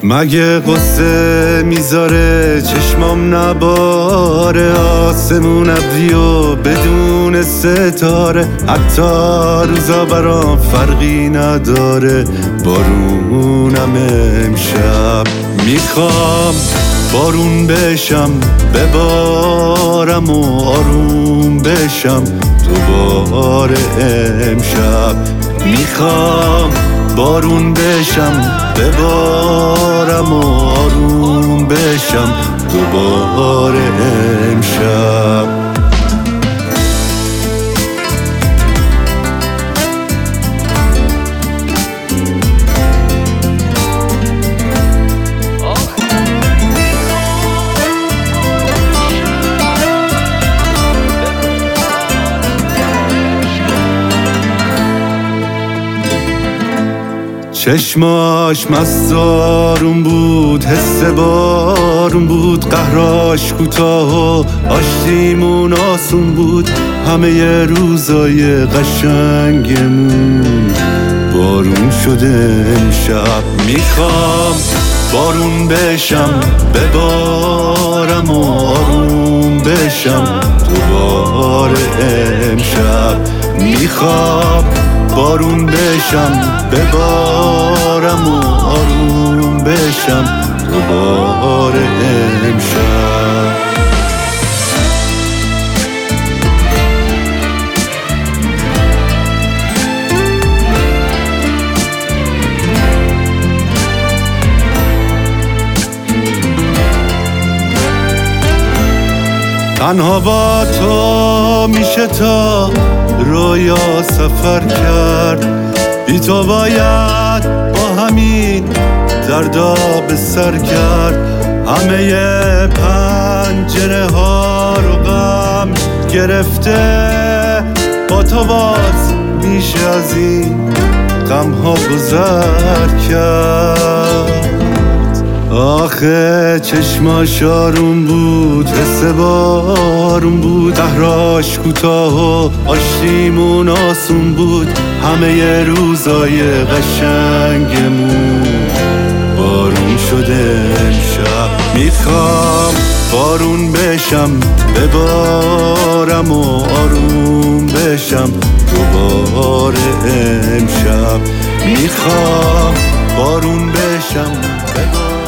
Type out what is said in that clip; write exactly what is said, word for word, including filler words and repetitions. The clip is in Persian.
مگه قصه میذاره چشمام نباره، آسمون ابری و بدون ستاره، حتی روزا برام فرقی نداره، بارونم امشب. میخوام بارون بشم ببارم و آروم بشم دوباره امشب. میخوام بارون بشم ببارم و آروم بشم دوباره امشب. چشماش مستارون بود، حس بارون بود، قهراش کوتاه و آشتیمون آسون بود، همه ی روزای قشنگمون بارون شده امشب. میخوام بارون بشم ببارم و آروم بشم دوباره امشب. میخوام بارون بشم ببارم و آروم بشم دوباره امشب. تنها با تو میشه تا رویا سفر کرد، بی تو باید با همین دردا به سر کرد، همه پنجره ها رو غم گرفته، با تو باز میشه از این غم ها گذر کرد. آخه چشماش آروم بود، حس بارون بود، قهراش کوتاه و آشتیمون آسون بود، همه ی روزای قشنگمون بارون شده امشب. میخوام بارون بشم ببارم و آروم بشم دوباره امشب. میخوام بارون بشم ببارم